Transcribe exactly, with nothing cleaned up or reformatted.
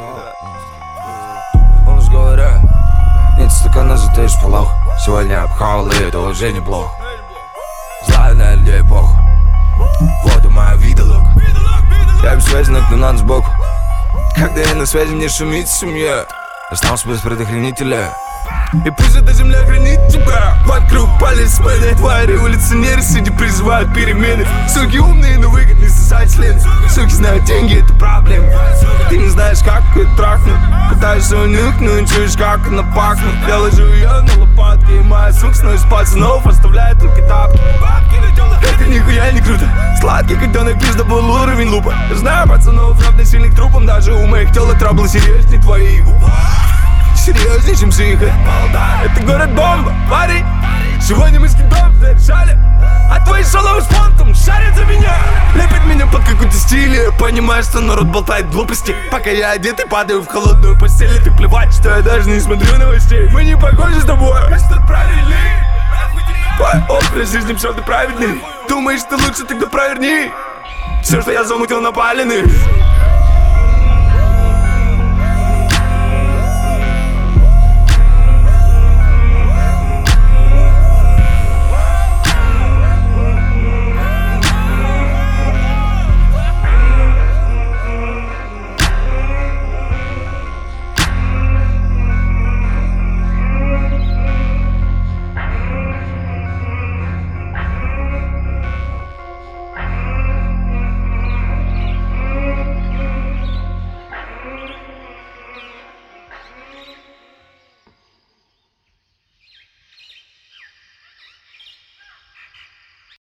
Он же говорят, нет стакана, затаишь полох. Сегодня обхавал, и это уже неплохо. Знаю на людей похуй. Вот и моя видолог. Я без связи, но кто надо сбоку. Когда я на связи, мне шумит семья. Остался без предохранителя. И пусть эта земля хранит тебя. Вокруг полисмены, твари, революционеры, среди призывают перемены. Суки умные, но выгодны сосать след. Суки знают, деньги это проблема. Ты не знаешь, как это трахнуть. Пытаешься унюхнуть, чуешь, как она пахнет. Я ложу ее на лопатки, и моя сука сносит пацанов, оставляет только тапки. Это нихуя не круто. Сладкий, как донок, пизда был уровень лупа. Знаю пацанов, равносильных трупам. Даже у моих телок траблы серьезней твоих. Серьезнее, чем психо. Это город-бомба, парень. Сегодня мы с кидом зарешали. А твои шаловы с фонтом шарят за меня. Лепят меня под какой-то стиль. Понимаю, что народ болтает глупости. Пока я одет и падаю в холодную постель. И ты плевать, что я даже не смотрю новостей. Мы не похожи с тобой. Мы что правильный. Твой образ жизни псевдо праведный. Думаешь, ты лучше, тогда проверни. Все, что я замутил, напаленный.